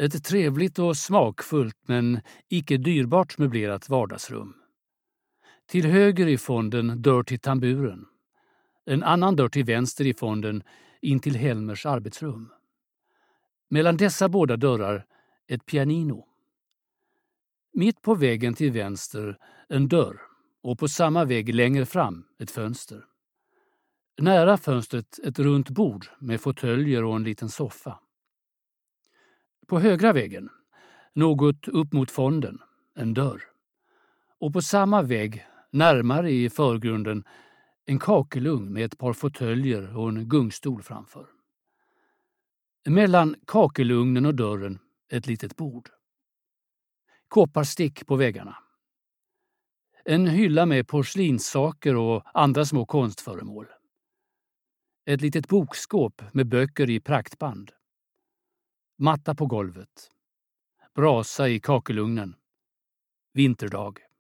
Ett trevligt och smakfullt men icke dyrbart möblerat vardagsrum. Till höger i fonden dörr till tamburen. En annan dörr till vänster i fonden in till Helmers arbetsrum. Mellan dessa båda dörrar ett pianino. Mitt på väggen till vänster en dörr och på samma vägg längre fram ett fönster. Nära fönstret ett runt bord med fåtöljer och en liten soffa. På högra väggen, något upp mot fonden, en dörr. Och på samma vägg, närmare i förgrunden, en kakelugn med ett par fåtöljer och en gungstol framför. Mellan kakelugnen och dörren ett litet bord. Kopparstick på väggarna. En hylla med porslinssaker och andra små konstföremål. Ett litet bokskåp med böcker i praktband. Matta på golvet. Brasa i kakelugnen. Vinterdag.